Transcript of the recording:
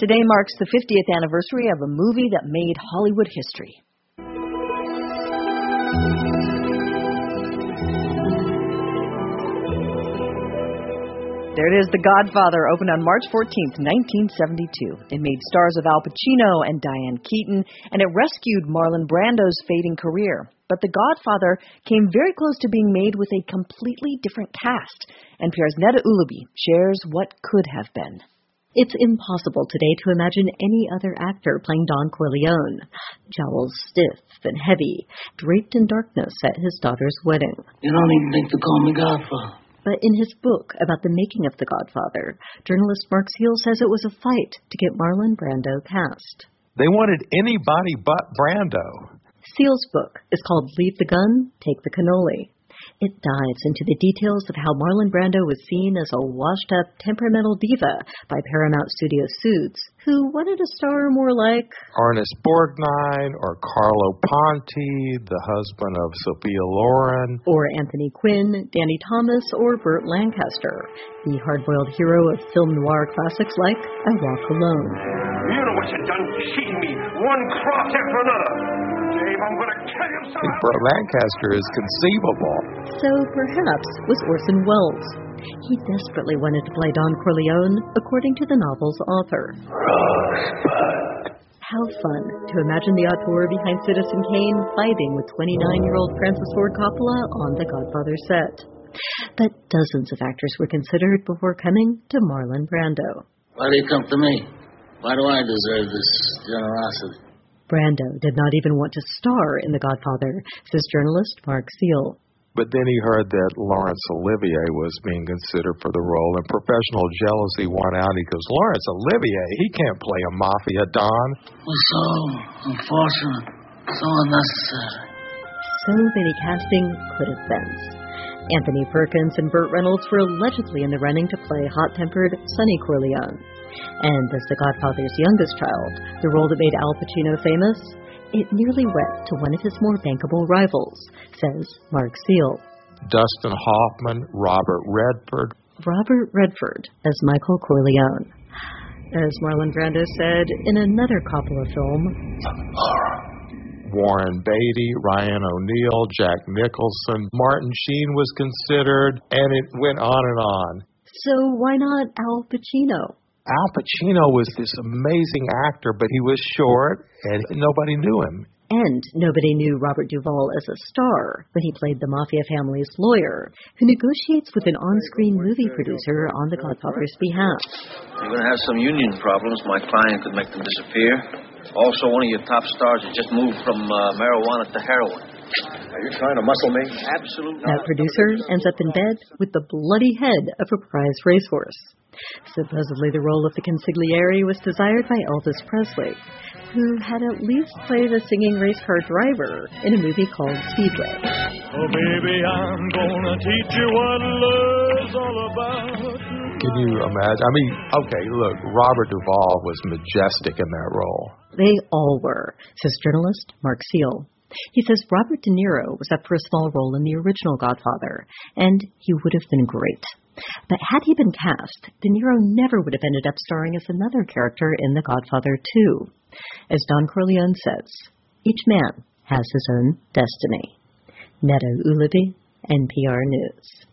Today marks the 50th anniversary of a movie that made Hollywood history. There it is, The Godfather opened on March 14th, 1972. It made stars of Al Pacino and Diane Keaton, and it rescued Marlon Brando's fading career. But The Godfather came very close to being made with a completely different cast. NPR's Neda Ulaby shares what could have been. It's impossible today to imagine any other actor playing Don Corleone. Jowls stiff and heavy, draped in darkness at his daughter's wedding. You don't even think to call me Godfather. But in his book about the making of The Godfather, journalist Mark Seal says it was a fight to get Marlon Brando cast. They wanted anybody but Brando. Seal's book is called Leave the Gun, Take the Cannoli. It dives into the details of how Marlon Brando was seen as a washed-up, temperamental diva by Paramount Studio Suits, who wanted a star more like Ernest Borgnine or Carlo Ponti, the husband of Sophia Loren, or Anthony Quinn, Danny Thomas, or Burt Lancaster, the hard-boiled hero of film noir classics like I Walk Alone. You know what you've done, cheating me, one cross after another. Dave, I'm going to kill you so. Burt Lancaster is conceivable. So perhaps was Orson Welles. He desperately wanted to play Don Corleone, according to the novel's author. Rosebud. How fun to imagine the auteur behind Citizen Kane fighting with 29-year-old Francis Ford Coppola on The Godfather set. But dozens of actors were considered before coming to Marlon Brando. Why do you come to me? Why do I deserve this generosity? Brando did not even want to star in The Godfather, says journalist Mark Seal. But then he heard that Laurence Olivier was being considered for the role, and professional jealousy won out. He goes, Laurence Olivier, he can't play a mafia don. It was so unfortunate, so unnecessary. So many casting could have been. Anthony Perkins and Burt Reynolds were allegedly in the running to play hot-tempered Sonny Corleone. And as The Godfather's youngest child, the role that made Al Pacino famous, it nearly went to one of his more bankable rivals, says Mark Seal. Dustin Hoffman, Robert Redford. Robert Redford as Michael Corleone. As Marlon Brando said in another Coppola film, Warren Beatty, Ryan O'Neal, Jack Nicholson, Martin Sheen was considered, and it went on and on. So why not Al Pacino? Al Pacino was this amazing actor, but he was short, and nobody knew him. And nobody knew Robert Duvall as a star when he played the mafia family's lawyer, who negotiates with an on-screen movie producer on The Godfather's behalf. You're going to have some union problems. My client could make them disappear. Also, one of your top stars has just moved from marijuana to heroin. Are you trying to muscle me? Absolutely not. That producer ends up in bed with the bloody head of a prize racehorse. Supposedly the role of the consigliere was desired by Elvis Presley, who had at least played a singing race car driver in a movie called Speedway. Oh, baby, I'm gonna teach you what love's all about. Can you imagine? I mean, okay, look, Robert Duvall was majestic in that role. They all were, says journalist Mark Seal. He says Robert De Niro was up for a small role in the original Godfather, and he would have been great. But had he been cast, De Niro never would have ended up starring as another character in The Godfather 2. As Don Corleone says, each man has his own destiny. Neda Ulaby, NPR News.